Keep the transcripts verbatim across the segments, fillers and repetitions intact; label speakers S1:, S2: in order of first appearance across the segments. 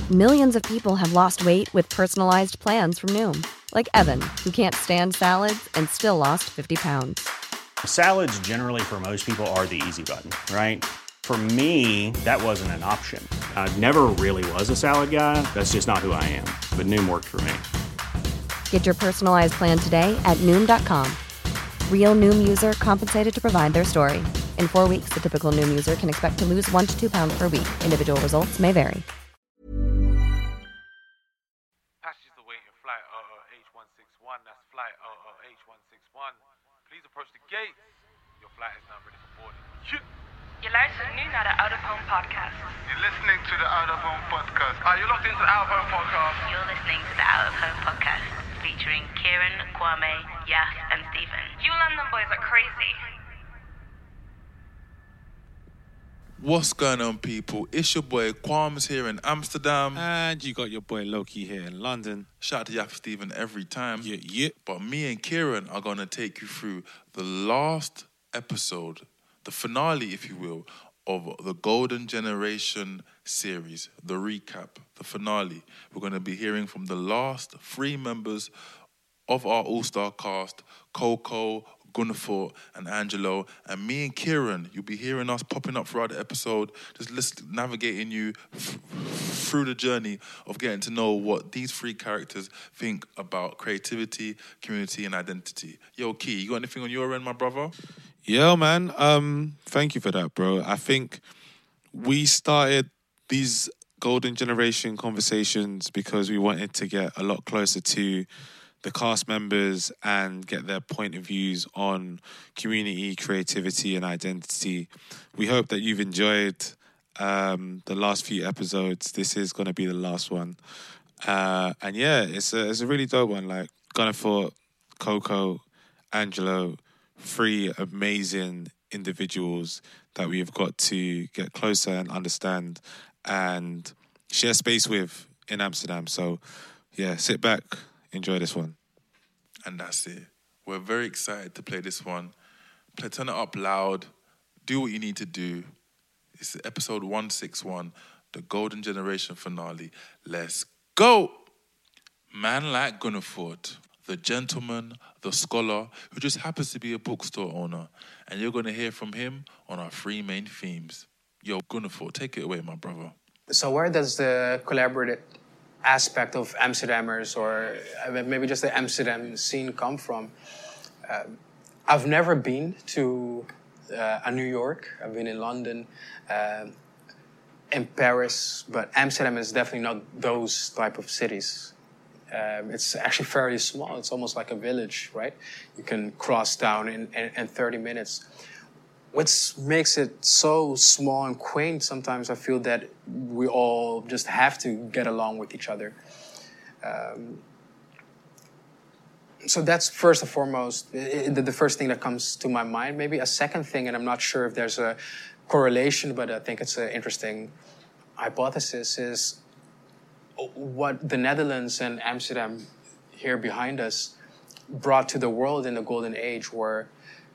S1: Millions of people have lost weight with personalized plans from Noom. Like Evan, who can't stand salads and still lost fifty pounds.
S2: Salads generally for most people are the easy button, right? For me, that wasn't an option. I never really was a salad guy. That's just not who I am. But Noom worked for me.
S1: Get your personalized plan today at Noom dot com. Real Noom user compensated to provide their story. In four weeks, the typical Noom user can expect to lose one to two pounds per week. Individual results may vary.
S3: Passengers awaiting flight R R H one sixty-one. That's flight R R H one sixty-one. Please approach the gates. Your flight is now ready for boarding. Yeah.
S4: Je luistert nu naar de Out of Home podcast.
S5: You're listening to the Out of Home podcast. Are you locked into the Out of Home podcast?
S4: You're listening to the Out of Home podcast, featuring Kieran, Kwame, Yaf, and Stephen. You London boys are crazy.
S6: What's going on, people? It's your boy Kwam's here in Amsterdam.
S7: And you got your boy Loki here in London.
S6: Shout out to Yaf Stephen every time.
S7: Yeah, yeah.
S6: But me and Kieran are going to take you through the last episode, the finale, if you will, of the Golden Generation series, the recap, the finale. We're going to be hearing from the last three members of our all-star cast, Coco, Gunnefort, and Angelo. And me and Kieran, you'll be hearing us popping up throughout the episode, just list, navigating you f- through the journey of getting to know what these three characters think about creativity, community, and identity. Yo, Key, you got anything on your end, my brother?
S7: Yeah, man. Um, thank you for that, bro. I think we started these Golden Generation conversations because we wanted to get a lot closer to the cast members and get their point of views on community, creativity, and identity. We hope that you've enjoyed um, the last few episodes. This is going to be the last one. Uh, and yeah, it's a, it's a really dope one. Like, Gunnefort, Coco, Angelo, three amazing individuals that we've got to get closer and understand and share space with in Amsterdam. So yeah, sit back, enjoy this one.
S6: And that's it. We're very excited to play this one. Play, turn it up loud. Do what you need to do. It's episode one sixty-one, the Golden Generation finale. Let's go! Man like Gunnefort, the gentleman, the scholar, who just happens to be a bookstore owner. And you're going to hear from him on our three main themes. Yo, Gunnefort, take it away, my brother.
S8: So where does the collaborative aspect of Amsterdammers, or maybe just the Amsterdam scene, come from? Uh, I've never been to uh, a New York. I've been in London, uh, in Paris, but Amsterdam is definitely not those type of cities. Um, it's actually fairly small. It's almost like a village, right? You can cross town in, in, in thirty minutes. What makes it so small and quaint, sometimes I feel that we all just have to get along with each other. Um, so that's first and foremost, it, the first thing that comes to my mind. Maybe a second thing, and I'm not sure if there's a correlation, but I think it's an interesting hypothesis, is what the Netherlands and Amsterdam here behind us brought to the world in the Golden Age were,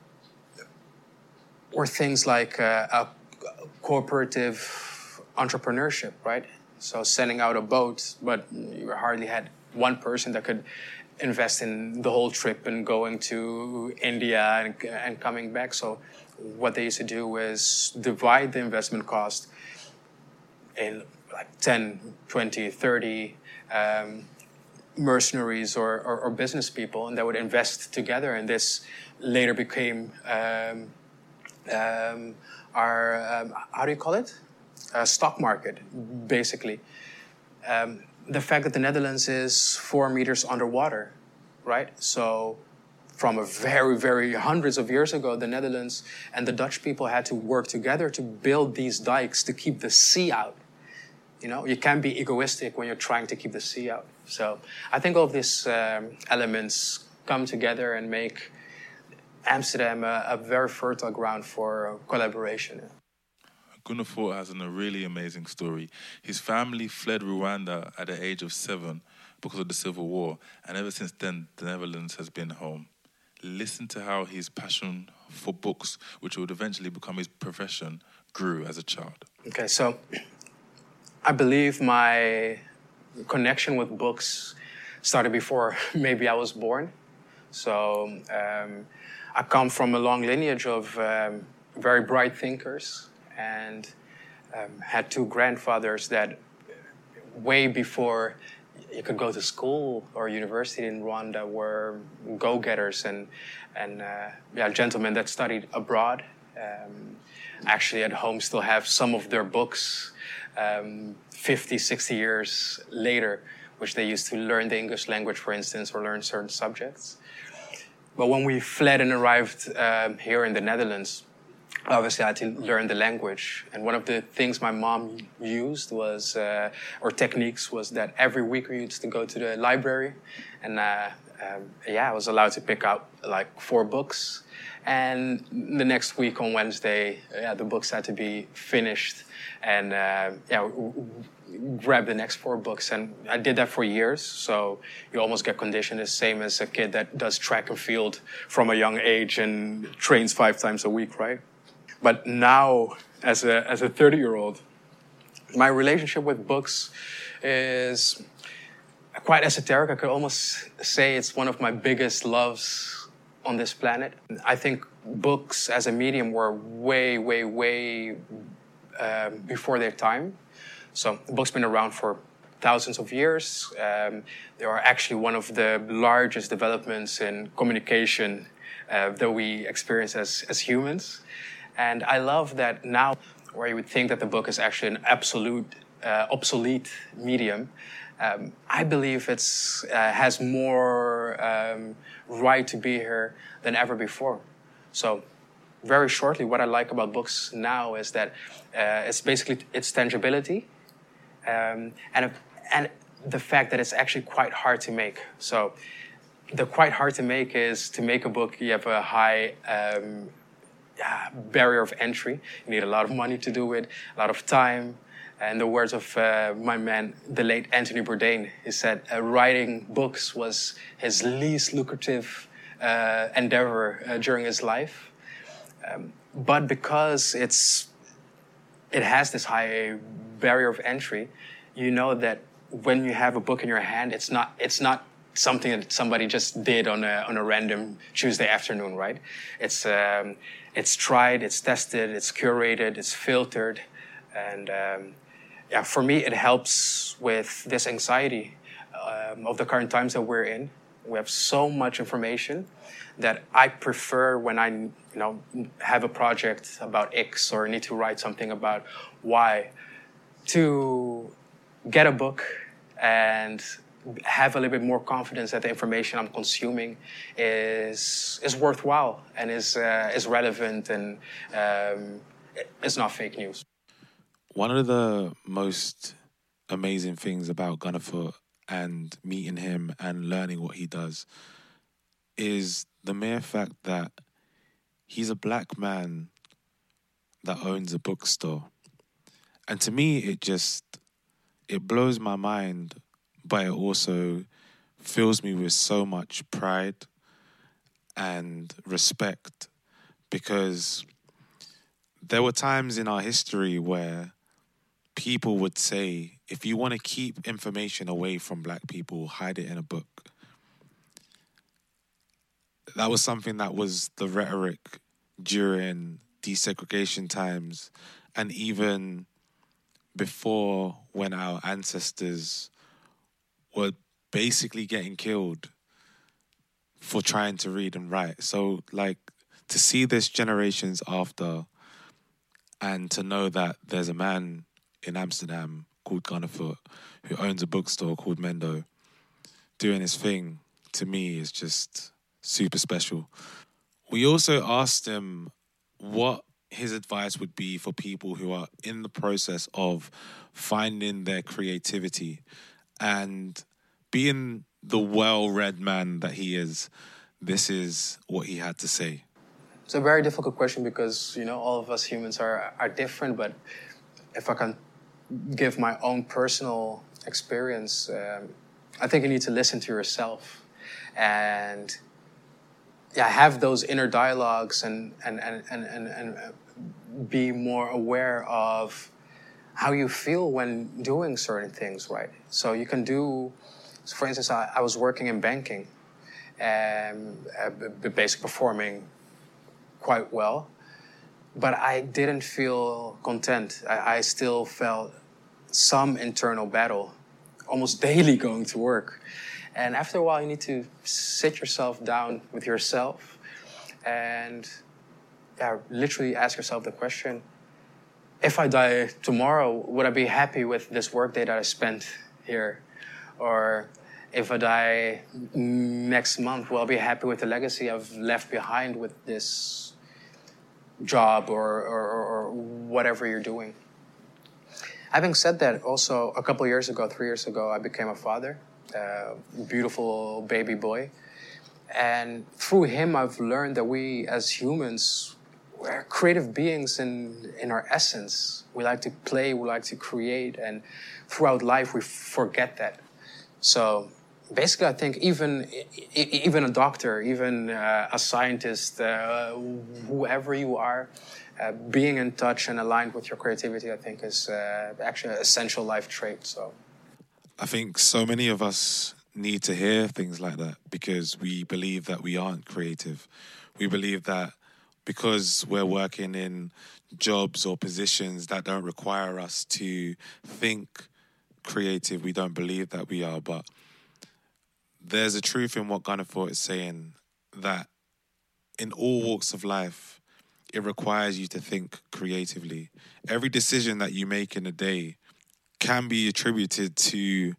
S8: were things like uh, a cooperative entrepreneurship, right? So sending out a boat, but you hardly had one person that could invest in the whole trip and going to India and, and coming back. So what they used to do was divide the investment cost in like ten, twenty, thirty um, mercenaries or, or, or business people, and they would invest together. And this later became um, um, our, um, how do you call it? A stock market, basically. Um, the fact that the Netherlands is four meters underwater, right? So from a very, very hundreds of years ago, the Netherlands and the Dutch people had to work together to build these dikes to keep the sea out. You know, you can't be egoistic when you're trying to keep the sea out. So I think all of these um, elements come together and make Amsterdam a, a very fertile ground for collaboration.
S6: Gunnefort has a really amazing story. His family fled Rwanda at the age of seven because of the civil war, and ever since then, the Netherlands has been home. Listen to how his passion for books, which would eventually become his profession, grew as a child.
S8: Okay, so I believe my connection with books started before maybe I was born. So um, I come from a long lineage of um, very bright thinkers, and um, had two grandfathers that way before you could go to school or university in Rwanda were go-getters and, and uh, yeah, gentlemen that studied abroad. Um, actually at home still have some of their books um, fifty, sixty years later, which they used to learn the English language, for instance, or learn certain subjects. But when we fled and arrived um, here in the Netherlands, obviously I had to learn the language. And one of the things my mom used was, uh, or techniques, was that every week we used to go to the library. And uh, um, yeah, I was allowed to pick out like four books. And the next week on Wednesday, yeah, the books had to be finished. And uh, yeah, grab the next four books. And I did that for years. So you almost get conditioned the same as a kid that does track and field from a young age and trains five times a week, right? But now, as a as a thirty-year-old, my relationship with books is quite esoteric. I could almost say it's one of my biggest loves on this planet. I think books as a medium were way, way, way uh, before their time. So the book's been around for thousands of years. Um, they are actually one of the largest developments in communication uh, that we experience as, as humans. And I love that now, where you would think that the book is actually an absolute, uh, obsolete medium, um, I believe it's uh, has more um, right to be here than ever before. So, very shortly, what I like about books now is that uh, it's basically its tangibility, um, and and the fact that it's actually quite hard to make. So, the quite hard to make is to make a book. You have a high um, Uh, barrier of entry. You need a lot of money to do it, a lot of time. And the words of uh, my man, the late Anthony Bourdain, he said uh, writing books was his least lucrative uh, endeavor uh, during his life. Um, but because it's it has this high barrier of entry, you know that when you have a book in your hand, it's not it's not something that somebody just did on a on a random Tuesday afternoon, right? It's um, It's tried, it's tested, it's curated, it's filtered. And um, yeah, for me, it helps with this anxiety um, of the current times that we're in. We have so much information that I prefer when I you know, have a project about X or need to write something about Y to get a book and have a little bit more confidence that the information I'm consuming is is worthwhile and is uh, is relevant and um, is not fake news.
S7: One of the most amazing things about Gunner Foot and meeting him and learning what he does is the mere fact that he's a black man that owns a bookstore. And to me, it just, it blows my mind, but it also fills me with so much pride and respect, because there were times in our history where people would say, if you want to keep information away from black people, hide it in a book. That was something that was the rhetoric during desegregation times, and even before, when our ancestors were basically getting killed for trying to read and write. So, like, to see this generations after and to know that there's a man in Amsterdam called Gunner Foot who owns a bookstore called Mendo doing his thing, to me is just super special. We also asked him what his advice would be for people who are in the process of finding their creativity. And being the well-read man that he is, this is what he had to say.
S8: It's a very difficult question because, you know, all of us humans are, are different, but if I can give my own personal experience, um, I think you need to listen to yourself and yeah, have those inner dialogues and, and, and, and, and, and be more aware of how you feel when doing certain things, right? So you can do, so for instance, I, I was working in banking and uh, basically performing quite well, but I didn't feel content. I, I still felt some internal battle, almost daily going to work. And after a while, you need to sit yourself down with yourself and yeah, literally ask yourself the question, if I die tomorrow, would I be happy with this workday that I spent here? Or if I die next month, will I be happy with the legacy I've left behind with this job or, or, or whatever you're doing? Having said that, also a couple years ago, three years ago, I became a father, a beautiful baby boy. And through him, I've learned that we as humans, we're creative beings in, in our essence. We like to play, we like to create, and throughout life, we forget that. So basically, I think even, even a doctor, even uh, a scientist, uh, whoever you are, Uh, being in touch and aligned with your creativity, I think, is uh, actually an essential life trait. So,
S7: I think so many of us need to hear things like that because we believe that we aren't creative. We believe that because we're working in jobs or positions that don't require us to think creative, we don't believe that we are. But there's a truth in what Gunnar Thought is saying, that in all walks of life, it requires you to think creatively. Every decision that you make in a day can be attributed to...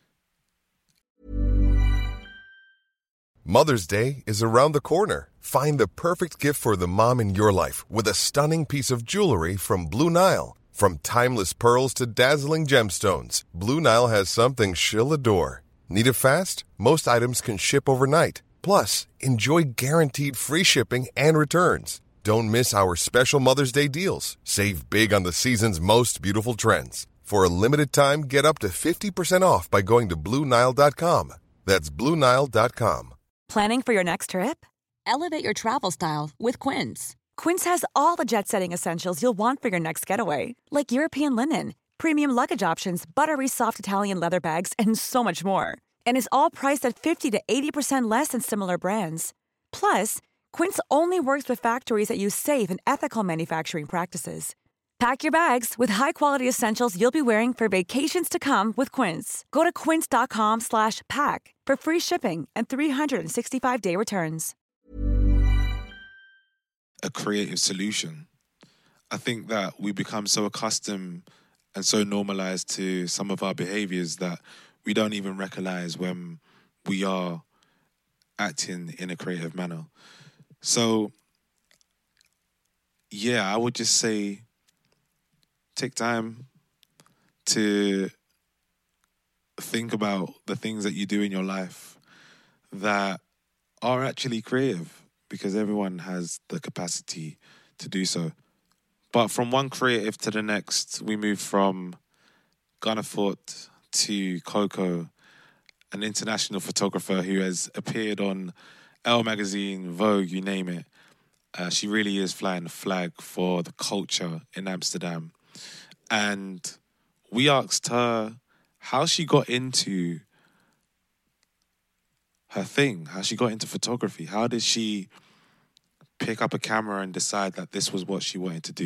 S9: Mother's Day is around the corner. Find the perfect gift for the mom in your life with a stunning piece of jewelry from Blue Nile. From timeless pearls to dazzling gemstones, Blue Nile has something she'll adore. Need it fast? Most items can ship overnight. Plus, enjoy guaranteed free shipping and returns. Don't miss our special Mother's Day deals. Save big on the season's most beautiful trends. For a limited time, get up to fifty percent off by going to Blue Nile dot com. That's Blue Nile dot com.
S10: Planning for your next trip? Elevate your travel style with Quince. Quince has all the jet-setting essentials you'll want for your next getaway, like European linen, premium luggage options, buttery soft Italian leather bags, and so much more. And is all priced at fifty to eighty percent less than similar brands. Plus, Quince only works with factories that use safe and ethical manufacturing practices. Pack your bags with high-quality essentials you'll be wearing for vacations to come with Quince. Go to quince.com slash pack for free shipping and three sixty-five day returns.
S7: A creative solution. I think that we become so accustomed and so normalized to some of our behaviors that we don't even recognize when we are acting in a creative manner. So, yeah, I would just say take time to think about the things that you do in your life that are actually creative, because everyone has the capacity to do so. But from one creative to the next, we move from Gunnar Thought to Coco, an international photographer who has appeared on Elle magazine, Vogue, you name it. Uh, she really is flying the flag for the culture in Amsterdam. And we asked her how she got into her thing, how she got into photography. How did she pick up a camera and decide that this was what she wanted to do?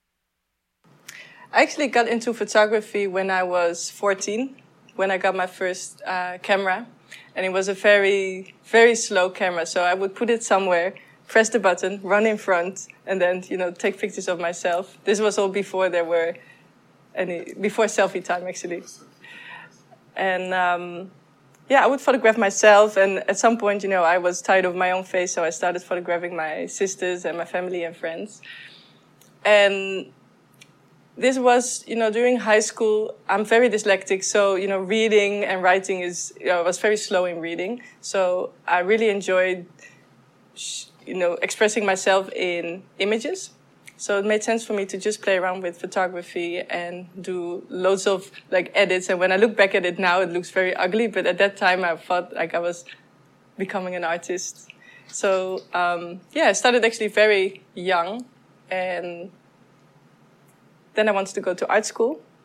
S11: I actually got into photography when I was fourteen, when I got my first uh, camera. And it was a very, very slow camera. So I would put it somewhere, press the button, run in front, and then, you know, take pictures of myself. This was all before there were any, before selfie time, actually. And, um, yeah, I would photograph myself. And at some point, you know, I was tired of my own face. So I started photographing my sisters and my family and friends. And this was, you know, during high school, I'm very dyslexic, so, you know, reading and writing is, you know, I was very slow in reading. So I really enjoyed, you know, expressing myself in images. So it made sense for me to just play around with photography and do loads of, like, edits. And when I look back at it now, it looks very ugly. But at that time, I thought, like, I was becoming an artist. So, um, yeah, I started actually very young, and then I wanted to go to art school,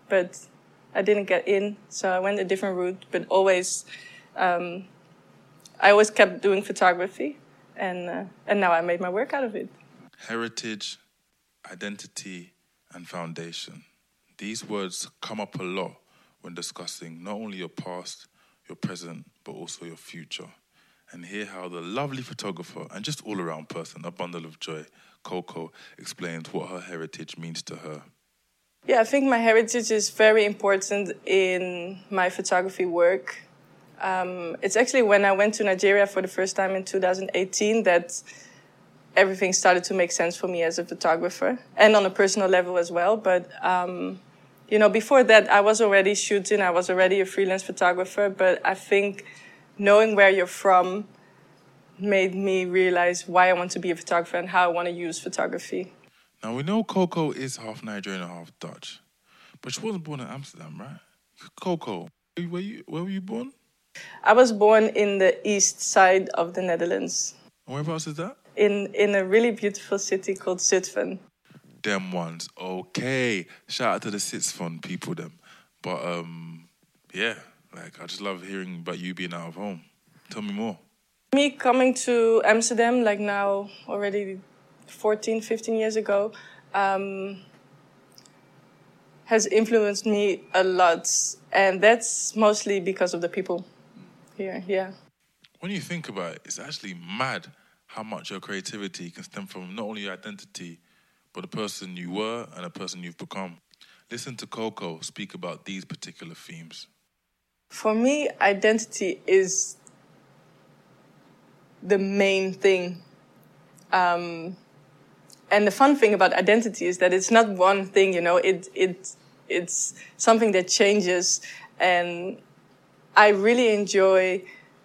S11: but I didn't get in, so I went a different route. But always, um, I always kept doing photography, and uh, and now I made my work out of it.
S6: Heritage, identity, and foundation. These words come up a lot when discussing not only your past, your present, but also your future. And hear how the lovely photographer and just all-around person, a bundle of joy, Coco, explains what her heritage means to her.
S11: Yeah, I think my heritage is very important in my photography work. Um, it's actually when I went to Nigeria for the first time in two thousand eighteen that everything started to make sense for me as a photographer, and on a personal level as well. But, um, you know, before that, I was already shooting. I was already a freelance photographer. But I think knowing where you're from made me realize why I want to be a photographer and how I want to use photography.
S6: Now, we know Coco is half Nigerian and half Dutch, but she wasn't born in Amsterdam, right? Coco, where, you, where were you born?
S11: I was born in the east side of the Netherlands.
S6: And whereabouts is that?
S11: In in a really beautiful city called Zutphen.
S6: Them ones, okay. Shout out to the Zutphen people, them. But, um, yeah, like, I just love hearing about you being out of home. Tell me more.
S11: Me coming to Amsterdam, like now already fourteen, fifteen years ago, um, has influenced me a lot. And that's mostly because of the people here, yeah.
S6: When you think about it, it's actually mad how much your creativity can stem from not only your identity, but the person you were and the person you've become. Listen to Coco speak about these particular themes.
S11: For me, identity is the main thing. Um, and the fun thing about identity is that it's not one thing, you know, it, it, it's something that changes. And I really enjoy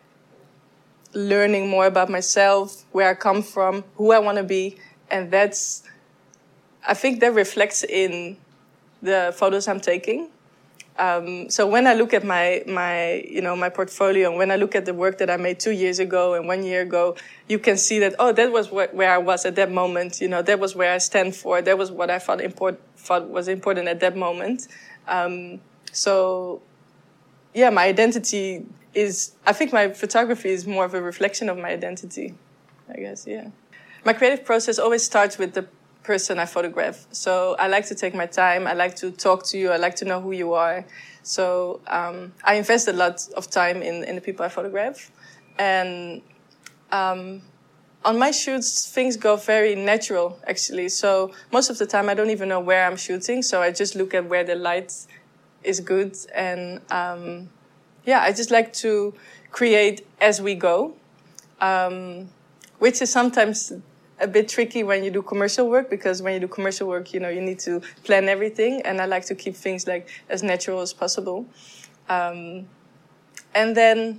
S11: learning more about myself, where I come from, who I want to be. And that's, I think that reflects in the photos I'm taking. Um, so when I look at my, my, you know, my portfolio, and when I look at the work that I made two years ago and one year ago, you can see that, oh, that was wh- where I was at that moment. You know, that was where I stand for. That was what I thought, import- thought was important at that moment. Um, so, yeah, my identity is, I think my photography is more of a reflection of my identity, I guess, yeah. My creative process always starts with the person I photograph. So I like to take my time. I like to talk to you. I like to know who you are. So um, I invest a lot of time in, in the people I photograph. And um, on my shoots, things go very natural, actually. So most of the time, I don't even know where I'm shooting. So I just look at where the light is good. And um, yeah, I just like to create as we go, um, which is sometimes a bit tricky when you do commercial work, because when you do commercial work, you know, you need to plan everything. And I like to keep things like as natural as possible. Um, and then,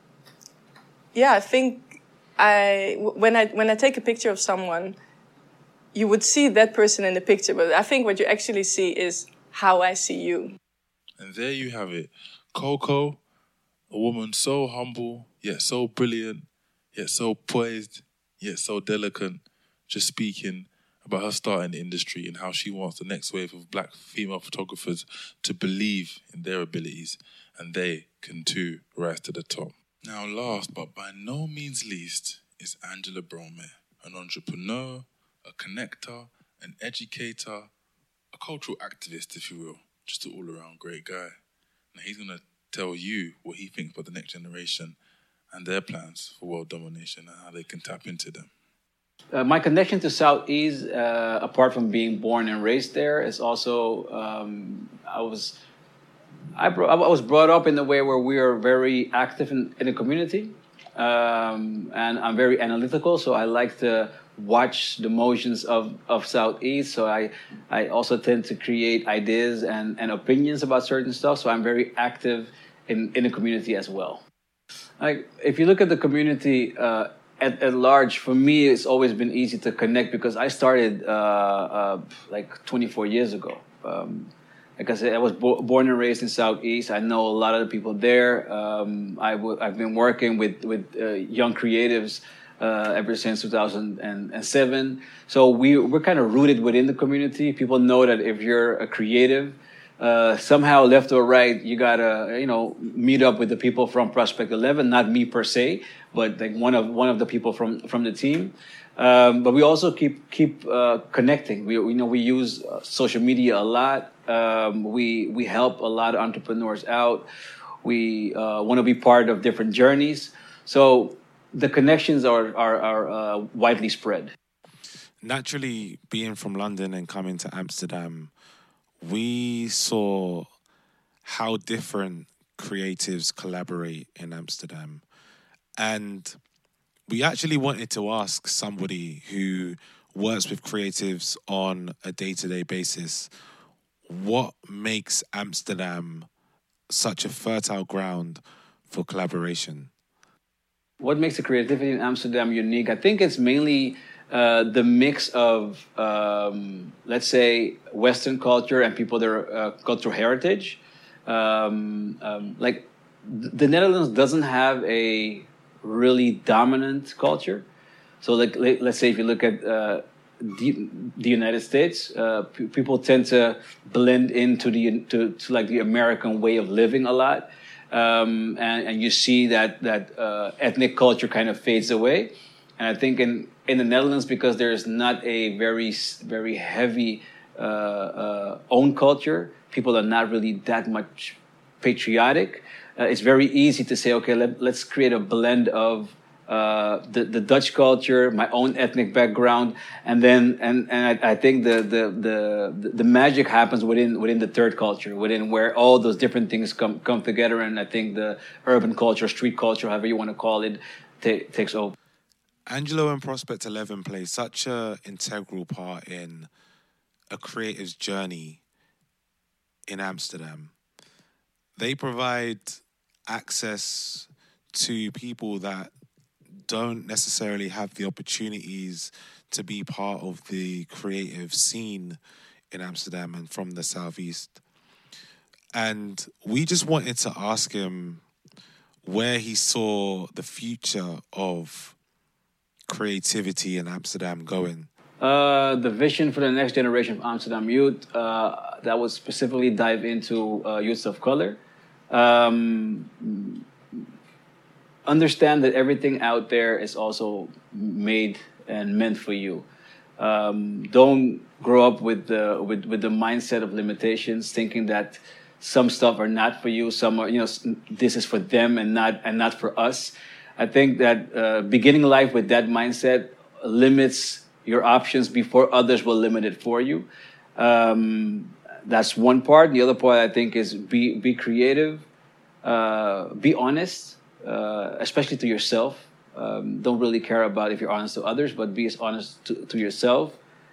S11: yeah, I think I, when I, when I take a picture of someone, you would see that person in the picture. But I think what you actually see is how I see you.
S6: And there you have it. Coco, a woman so humble, yet so brilliant, yet so poised, yet so delicate, just speaking about her start in the industry and how she wants the next wave of black female photographers to believe in their abilities, and they can too rise to the top. Now, last but by no means least is Angela Brome, an entrepreneur, a connector, an educator, a cultural activist, if you will, just an all-around great guy. Now, he's going to tell you what he thinks about the next generation and their plans for world domination and how they can tap into them.
S12: Uh, my connection to Southeast, uh, apart from being born and raised there, is also um, I was I, bro- I was brought up in a way where we are very active in, in the community, um, and I'm very analytical. So I like to watch the motions of, of Southeast. So I I also tend to create ideas and, and opinions about certain stuff. So I'm very active in, in the community as well. Like, if you look at the community uh, at, at large, for me, it's always been easy to connect because I started uh, uh, like twenty-four years ago. Um, like I said, I was bo- born and raised in Southeast. I know a lot of the people there. Um, I w- I've been working with, with uh, young creatives uh, ever since two thousand seven. So we, we're kind of rooted within the community. People know that if you're a creative, uh, somehow left or right, you gotta, you know, meet up with the people from Prospect eleven, not me per se, but like one of one of the people from from the team. Um, but we also keep keep uh, connecting. We you know we use uh, social media a lot. Um, we we help a lot of entrepreneurs out. We uh, want to be part of different journeys. So the connections are are, are uh, widely spread.
S7: Naturally, being from London and coming to Amsterdam, we saw how different creatives collaborate in Amsterdam. And we actually wanted to ask somebody who works with creatives on a day-to-day basis, what makes Amsterdam such a fertile ground for collaboration?
S12: What makes the creativity in Amsterdam unique? I think it's mainly uh, the mix of, um, let's say, Western culture and people their uh, cultural heritage. Um, um, like the Netherlands doesn't have a really dominant culture. So, like, let's say if you look at uh, the, the United States, uh, p- people tend to blend into the to, to like the American way of living a lot, um, and, and you see that that uh, ethnic culture kind of fades away. And I think in in the Netherlands, because there's not a very very heavy uh, uh, own culture, people are not really that much patriotic. Uh, it's very easy to say, okay, let, let's create a blend of uh, the, the Dutch culture, my own ethnic background, and then and, and I, I think the, the the the magic happens within within the third culture, within where all those different things come come together, and I think the urban culture, street culture, however you want to call it, t- takes over.
S7: Angelo and Prospect eleven play such an integral part in a creative's journey in Amsterdam. They provide access to people that don't necessarily have the opportunities to be part of the creative scene in Amsterdam and from the Southeast. And we just wanted to ask him where he saw the future of creativity in Amsterdam going.
S12: Uh, the vision for the next generation of Amsterdam youth, uh, that would specifically dive into uh, youths of color. Um, understand that everything out there is also made and meant for you. Um, don't grow up with the with, with the mindset of limitations, thinking that some stuff are not for you, some are, you know, this is for them and not and not for us. I think that uh, beginning life with that mindset limits your options before others will limit it for you. Um, that's one part. The other part, I think, is be be creative, uh, be honest, uh, especially to yourself. Um, don't really care about if you're honest to others, but be as honest to, to yourself.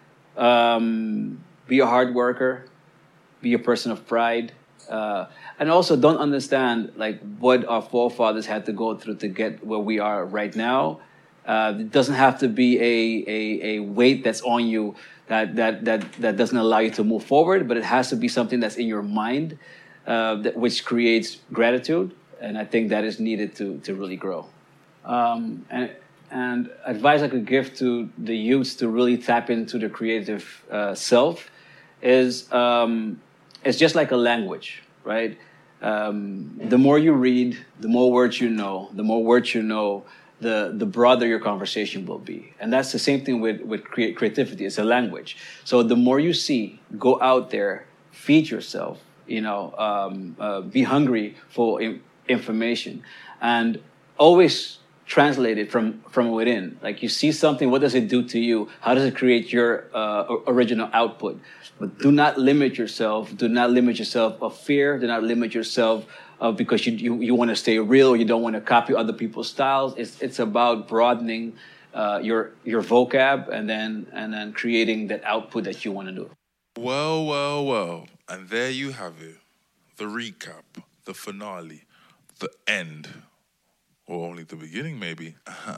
S12: Um, be a hard worker. Be a person of pride. Uh, and also don't understand like what our forefathers had to go through to get where we are right now. Uh, it doesn't have to be a, a, a weight that's on you that, that, that, that doesn't allow you to move forward, but it has to be something that's in your mind, uh, that, which creates gratitude. And I think that is needed to, to really grow. Um, and, and advice I could give to the youths to really tap into the creative uh, self is um, it's just like a language, right? Um, the more you read, the more words you know, the more words you know, the the broader your conversation will be. And that's the same thing with, with create, creativity. It's a language. So the more you see, go out there, feed yourself, you know, um, uh, be hungry for in, information, and always translate it from, from within. Like you see something, what does it do to you? How does it create your uh, original output? But do not limit yourself. Do not limit yourself of fear. Do not limit yourself Uh, because you, you, you want to stay real, or you don't want to copy other people's styles. It's it's about broadening uh, your your vocab and then and then creating that output that you want to do.
S6: Well, well, well, and there you have it, the recap, the finale, the end, or only the beginning maybe,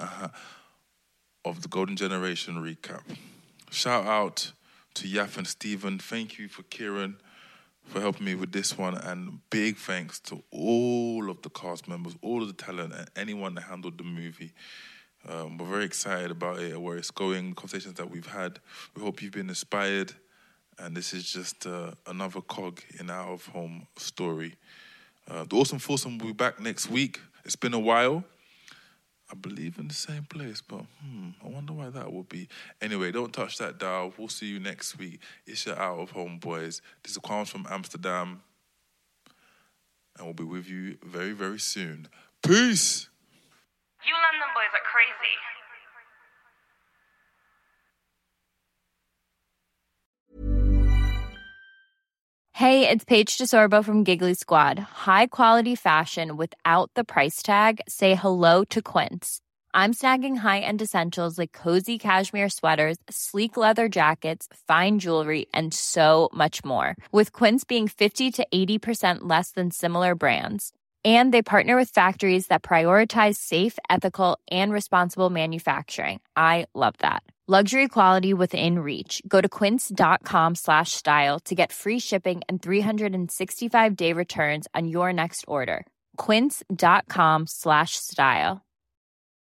S6: of the Golden Generation recap. Shout out to Yaf and Steven. Thank you for Kieran for helping me with this one, and big thanks to all of the cast members, all of the talent, and anyone that handled the movie. Um, we're very excited about it, where it's going, conversations that we've had. We hope you've been inspired, And this is just uh, another cog in our out-of-home story. Uh, the Awesome Foursome will be back next week. It's been a while. I believe in the same place, but hmm, I wonder why that would be. Anyway, don't touch that dial. We'll see you next week. It's your out-of-home boys. This is Kwame from Amsterdam. And we'll be with you very, very soon. Peace!
S4: You London boys are crazy.
S13: Hey, it's Paige DeSorbo from Giggly Squad. High quality fashion without the price tag. Say hello to Quince. I'm snagging high-end essentials like cozy cashmere sweaters, sleek leather jackets, fine jewelry, and so much more. With Quince being fifty to eighty percent less than similar brands. And they partner with factories that prioritize safe, ethical, and responsible manufacturing. I love that. Luxury quality within reach. Go to quince.com slash style to get free shipping and three sixty-five day returns on your next order. Quince.com slash style.